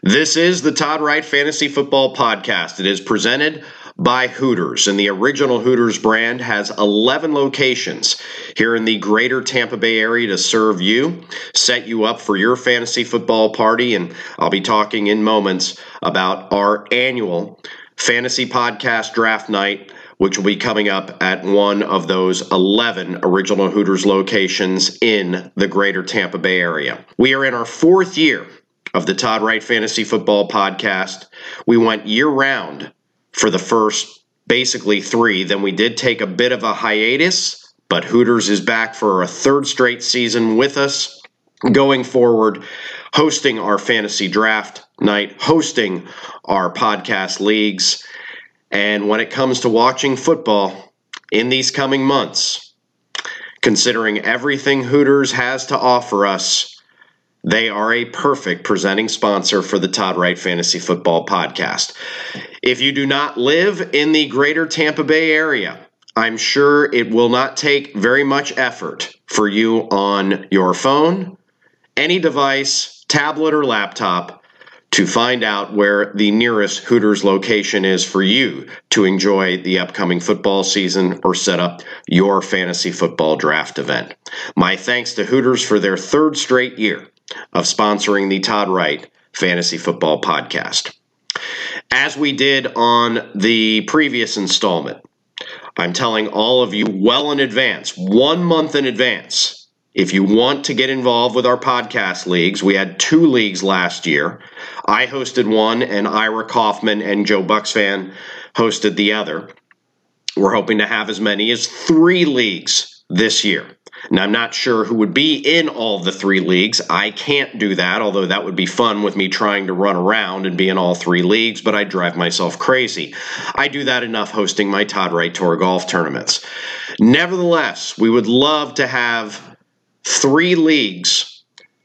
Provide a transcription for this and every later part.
This is the Todd Wright Fantasy Football Podcast. It is presented by Hooters, and the original Hooters brand has 11 locations here in the greater Tampa Bay area to serve you, set you up for your fantasy football party, and I'll be talking in moments about our annual Fantasy Podcast Draft Night, which will be coming up at one of those 11 original Hooters locations in the greater Tampa Bay area. We are in our fourth year of the Todd Wright Fantasy Football Podcast. We went year-round for the first basically three. Then we did take a bit of a hiatus, but Hooters is back for a third straight season with us going forward, hosting our fantasy draft night, hosting our podcast leagues. And when it comes to watching football in these coming months, considering everything Hooters has to offer us, they are a perfect presenting sponsor for the Todd Wright Fantasy Football Podcast. If you do not live in the greater Tampa Bay area, I'm sure it will not take very much effort for you on your phone, any device, tablet, or laptop to find out where the nearest Hooters location is for you to enjoy the upcoming football season or set up your fantasy football draft event. My thanks to Hooters for their third straight year of sponsoring the Todd Wright Fantasy Football Podcast. As we did on the previous installment, I'm telling all of you well in advance, 1 month in advance, if you want to get involved with our podcast leagues. We had 2 leagues last year. I hosted one, and Ira Kaufman and Joe Bucksfan hosted the other. We're hoping to have as many as 3 leagues this year. Now, I'm not sure who would be in all the 3 leagues. I can't do that, although that would be fun with me trying to run around and be in all 3 leagues, but I'd drive myself crazy. I do that enough hosting my Todd Wright Tour golf tournaments. Nevertheless, we would love to have 3 leagues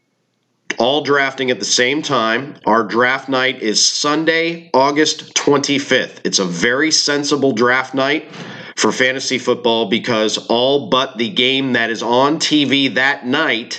all drafting at the same time. Our draft night is Sunday, August 25th. It's a very sensible draft night for fantasy football because all but the game that is on TV that night,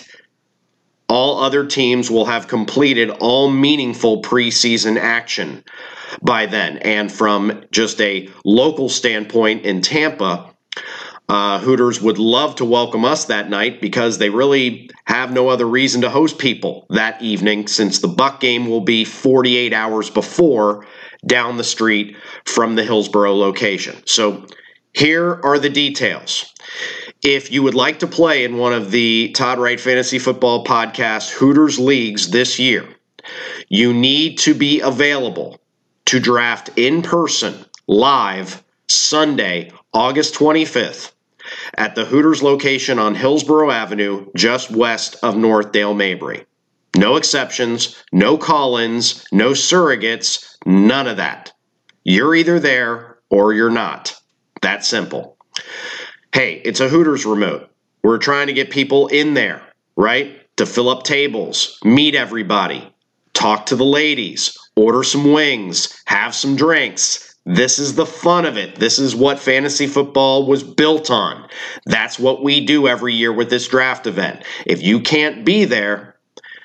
all other teams will have completed all meaningful preseason action by then. And from just a local standpoint in Tampa, Hooters would love to welcome us that night because they really have no other reason to host people that evening, since the Buck game will be 48 hours before down the street from the Hillsboro location. So here are the details. If you would like to play in one of the Todd Wright Fantasy Football Podcast Hooters leagues this year, you need to be available to draft in person live Sunday, August 25th at the Hooters location on Hillsboro Avenue, just west of North Dale Mabry. No exceptions, no call-ins, no surrogates, none of that. You're either there or you're not. That simple. Hey, it's a Hooters remote. We're trying to get people in there, right? To fill up tables, meet everybody, talk to the ladies, order some wings, have some drinks. This is the fun of it. This is what fantasy football was built on. That's what we do every year with this draft event. If you can't be there,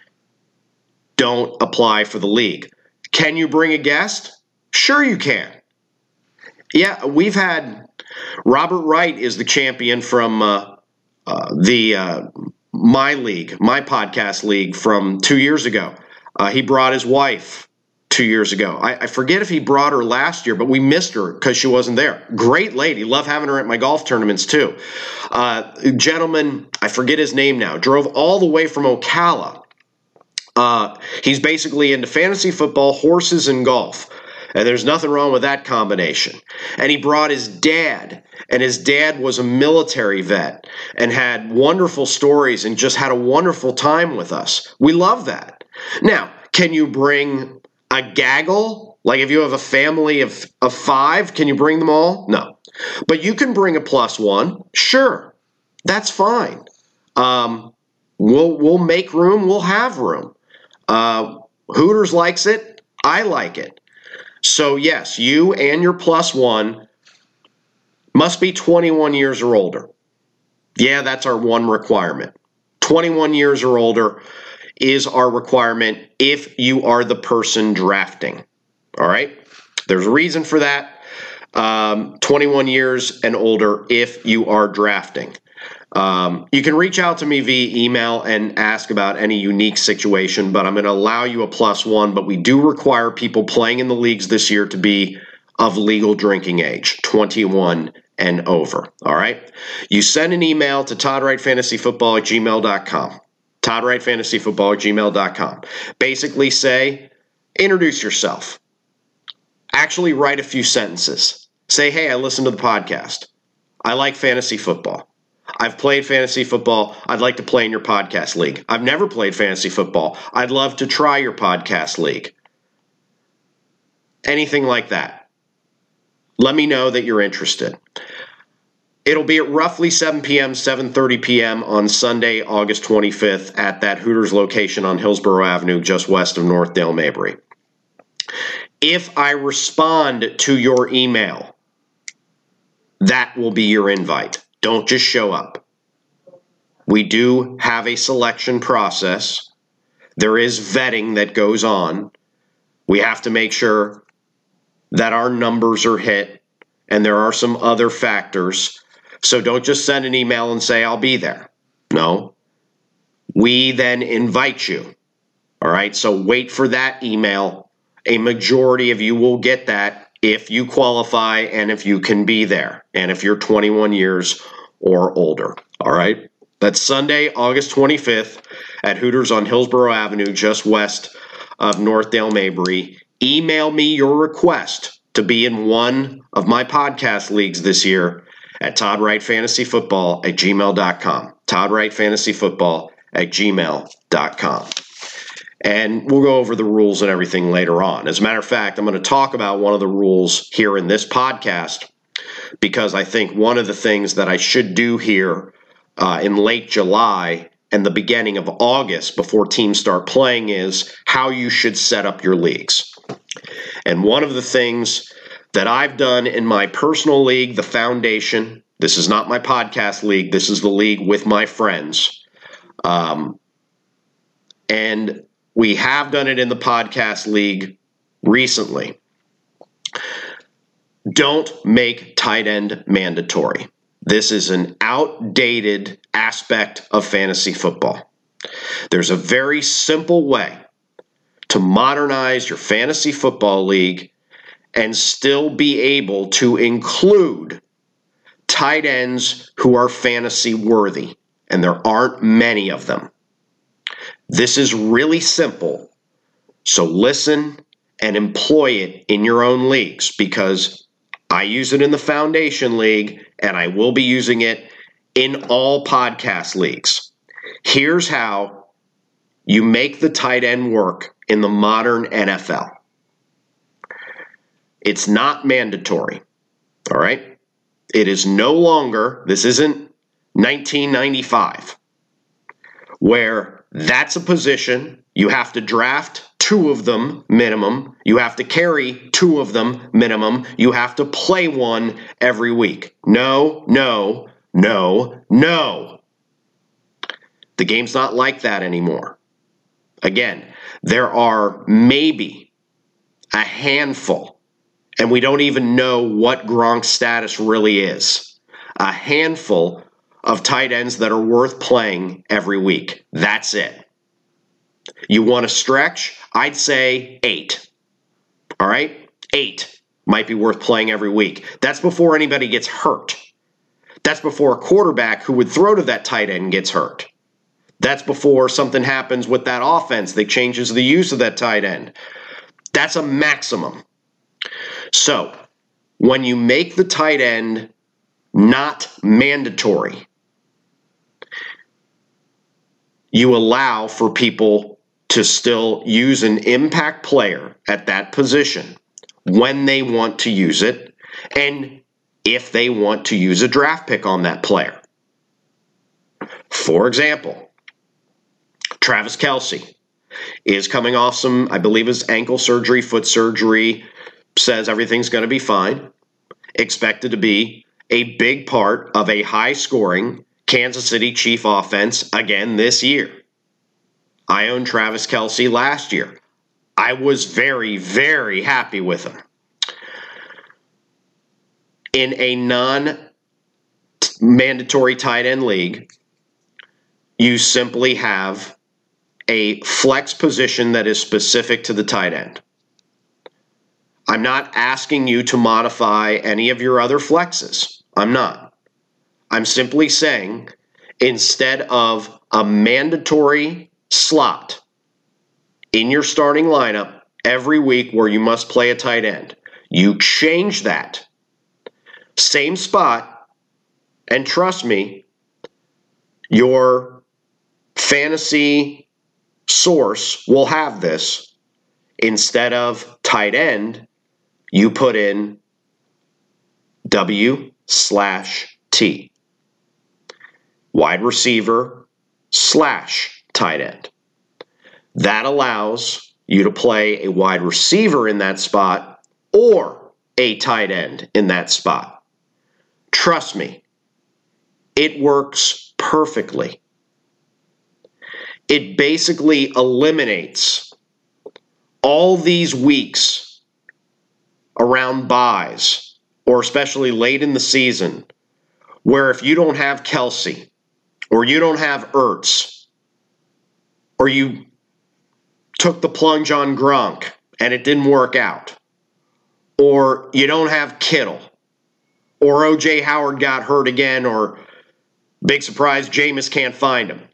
don't apply for the league. Can you bring a guest? Sure you can. Yeah, we've had Robert Wright is the champion from my league, my podcast league from 2 years ago. He brought his wife 2 years ago. I forget if he brought her last year, but we missed her because she wasn't there. Great lady. Love having her at my golf tournaments too. Gentleman, I forget his name now, drove all the way from Ocala. He's basically into fantasy football, horses, and golf. And there's nothing wrong with that combination. And he brought his dad, and his dad was a military vet and had wonderful stories and just had a wonderful time with us. We love that. Now, can you bring a gaggle? Like if you have a family of 5, can you bring them all? No. But you can bring a +1. Sure. That's fine. We'll make room. We'll have room. Hooters likes it. I like it. So yes, you and your +1 must be 21 years or older. Yeah, that's our one requirement. 21 years or older. is our requirement if you are the person drafting. All right? There's a reason for that. 21 years and older if you are drafting. You can reach out to me via email and ask about any unique situation, but I'm going to allow you a +1. But we do require people playing in the leagues this year to be of legal drinking age, 21 and over. All right? You send an email to toddwrightfantasyfootball@gmail.com. toddwrightfantasyfootball@gmail.com. Basically say, introduce yourself. Actually write a few sentences. Say, hey, I listened to the podcast. I like fantasy football. I've played fantasy football. I'd like to play in your podcast league. I've never played fantasy football. I'd love to try your podcast league. Anything like that. Let me know that you're interested. It'll be at roughly 7 p.m., 7:30 p.m. on Sunday, August 25th at that Hooters location on Hillsborough Avenue, just west of North Dale Mabry. If I respond to your email, that will be your invite. Don't just show up. We do have a selection process. There is vetting that goes on. We have to make sure that our numbers are hit, and there are some other factors. So don't just send an email and say, I'll be there. No. We then invite you. All right? So wait for that email. A majority of you will get that if you qualify and if you can be there, and if you're 21 years or older. All right? That's Sunday, August 25th at Hooters on Hillsborough Avenue, just west of North Dale Mabry. Email me your request to be in one of my podcast leagues this year at toddwrightfantasyfootball@gmail.com. toddwrightfantasyfootball@gmail.com. And we'll go over the rules and everything later on. As a matter of fact, I'm going to talk about one of the rules here in this podcast because I think one of the things that I should do here in late July and the beginning of August before teams start playing is how you should set up your leagues. And one of the things that I've done in my personal league, the Foundation, this is not my podcast league, this is the league with my friends. And we have done it in the podcast league recently. Don't make tight end mandatory. This is an outdated aspect of fantasy football. There's a very simple way to modernize your fantasy football league and still be able to include tight ends who are fantasy worthy, and there aren't many of them. This is really simple, so listen and employ it in your own leagues because I use it in the Foundation League and I will be using it in all podcast leagues. Here's how you make the tight end work in the modern NFL. It's not mandatory, all right? It is no longer, this isn't 1995, where that's a position. You have to draft 2 of them minimum. You have to carry 2 of them minimum. You have to play one every week. No, no, no, no. The game's not like that anymore. Again, there are maybe a handful, and we don't even know what Gronk's status really is. A handful of tight ends that are worth playing every week. That's it. You want to stretch? I'd say 8. All right? 8 might be worth playing every week. That's before anybody gets hurt. That's before a quarterback who would throw to that tight end gets hurt. That's before something happens with that offense that changes the use of that tight end. That's a maximum. So, when you make the tight end not mandatory, you allow for people to still use an impact player at that position when they want to use it and if they want to use a draft pick on that player. For example, Travis Kelce is coming off some, I believe his ankle surgery, foot surgery, says everything's going to be fine. Expected to be a big part of a high-scoring Kansas City Chief offense again this year. I owned Travis Kelce last year. I was very, very happy with him. In a non-mandatory tight end league, you simply have a flex position that is specific to the tight end. I'm not asking you to modify any of your other flexes. I'm not. I'm simply saying instead of a mandatory slot in your starting lineup every week where you must play a tight end, you change that. Same spot, and trust me, your fantasy source will have this. Instead of tight end, you put in W/T. Wide receiver / tight end. That allows you to play a wide receiver in that spot or a tight end in that spot. Trust me, it works perfectly. It basically eliminates all these weeks around buys, or especially late in the season, where if you don't have Kelce, or you don't have Ertz, or you took the plunge on Gronk and it didn't work out, or you don't have Kittle, or O.J. Howard got hurt again, or big surprise, Jameis can't find him,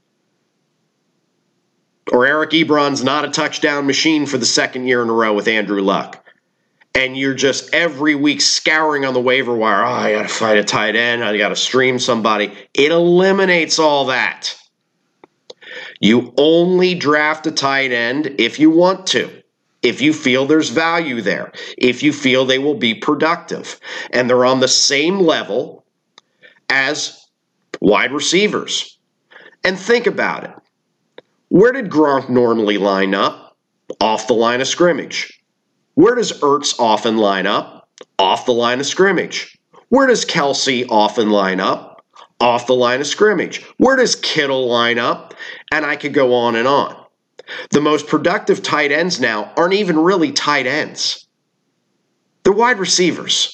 or Eric Ebron's not a touchdown machine for the second year in a row with Andrew Luck, and you're just every week scouring on the waiver wire, I got to find a tight end, I got to stream somebody. It eliminates all that. You only draft a tight end if you want to, if you feel there's value there, if you feel they will be productive, and they're on the same level as wide receivers. And think about it. Where did Gronk normally line up? Off the line of scrimmage. Where does Ertz often line up? Off the line of scrimmage. Where does Kelce often line up? Off the line of scrimmage. Where does Kittle line up? And I could go on and on. The most productive tight ends now aren't even really tight ends. They're wide receivers.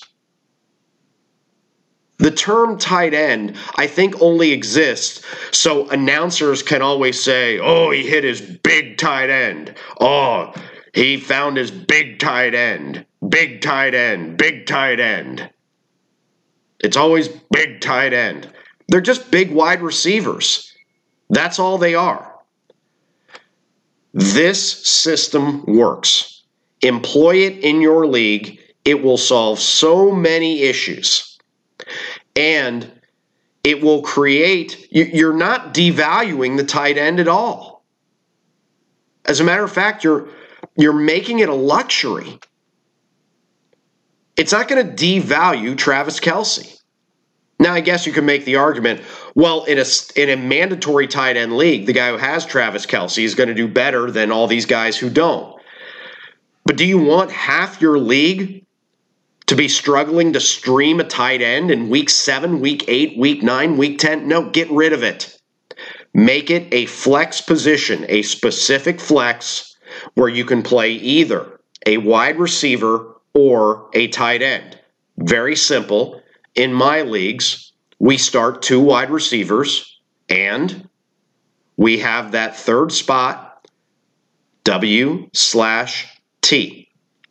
The term tight end, I think, only exists so announcers can always say, oh, he hit his big tight end. Oh, he found his big tight end. Big tight end. Big tight end. It's always big tight end. They're just big wide receivers. That's all they are. This system works. Employ it in your league. It will solve so many issues. And it will create, you're not devaluing the tight end at all. As a matter of fact, you're making it a luxury. It's not going to devalue Travis Kelce. Now, I guess you can make the argument, well, in a mandatory tight end league, the guy who has Travis Kelce is going to do better than all these guys who don't. But do you want half your league to be struggling to stream a tight end in week 7, week 8, week 9, week 10? No, get rid of it. Make it a flex position, a specific flex where you can play either a wide receiver or a tight end. Very simple. In my leagues, we start 2 wide receivers and we have that third spot, W/T.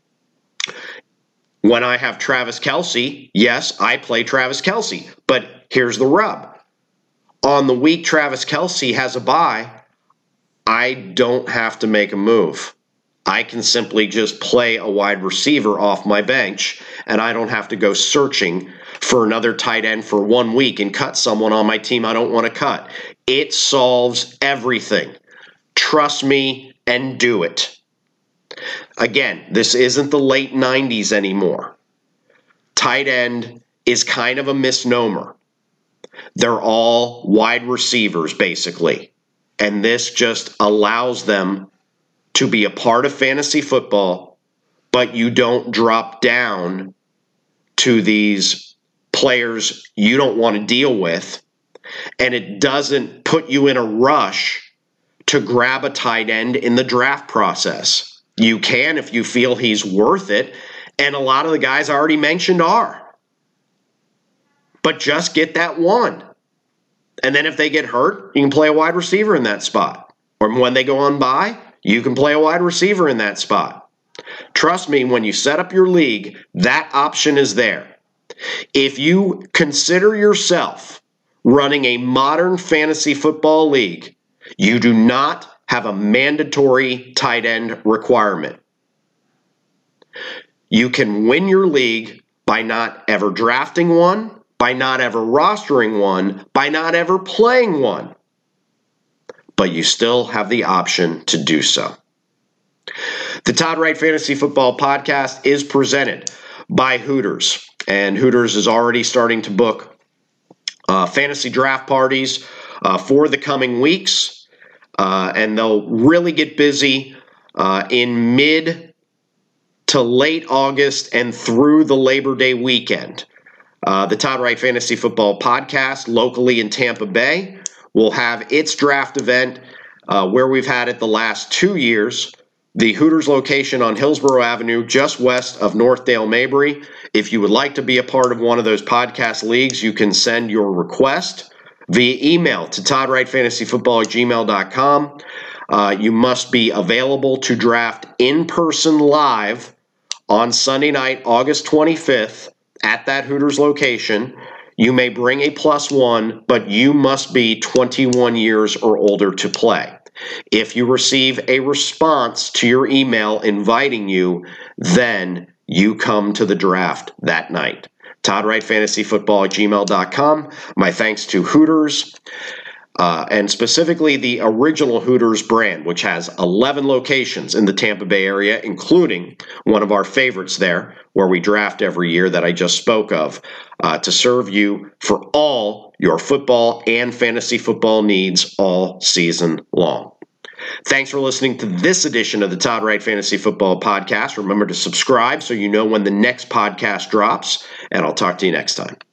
When I have Travis Kelce, yes, I play Travis Kelce. But here's the rub. On the week Travis Kelce has a bye, I don't have to make a move. I can simply just play a wide receiver off my bench, and I don't have to go searching for another tight end for 1 week and cut someone on my team I don't want to cut. It solves everything. Trust me and do it. Again, this isn't the late 90s anymore. Tight end is kind of a misnomer. They're all wide receivers, basically. And this just allows them to be a part of fantasy football, but you don't drop down to these players you don't want to deal with, and it doesn't put you in a rush to grab a tight end in the draft process. You can if you feel he's worth it, and a lot of the guys I already mentioned are. But just get that one. And then if they get hurt, you can play a wide receiver in that spot. Or when they go on bye, you can play a wide receiver in that spot. Trust me, when you set up your league, that option is there. If you consider yourself running a modern fantasy football league, you do not have a mandatory tight end requirement. You can win your league by not ever drafting one, by not ever rostering one, by not ever playing one. But you still have the option to do so. The Todd Wright Fantasy Football Podcast is presented by Hooters, and Hooters is already starting to book fantasy draft parties for the coming weeks, and they'll really get busy in mid to late August and through the Labor Day weekend. The Todd Wright Fantasy Football Podcast, locally in Tampa Bay, will have its draft event where we've had it the last 2 years. The Hooters location on Hillsborough Avenue, just west of Northdale Mabry. If you would like to be a part of one of those podcast leagues, you can send your request via email to toddwrightfantasyfootball@gmail.com. You must be available to draft in person live on Sunday night, August 25th at that Hooters location. You may bring a +1, but you must be 21 years or older to play. If you receive a response to your email inviting you, then you come to the draft that night. toddwrightfantasyfootball@gmail.com. My thanks to Hooters, and specifically the original Hooters brand, which has 11 locations in the Tampa Bay area, including one of our favorites there, where we draft every year that I just spoke of, to serve you for all your football and fantasy football needs all season long. Thanks for listening to this edition of the Todd Wright Fantasy Football Podcast. Remember to subscribe so you know when the next podcast drops, and I'll talk to you next time.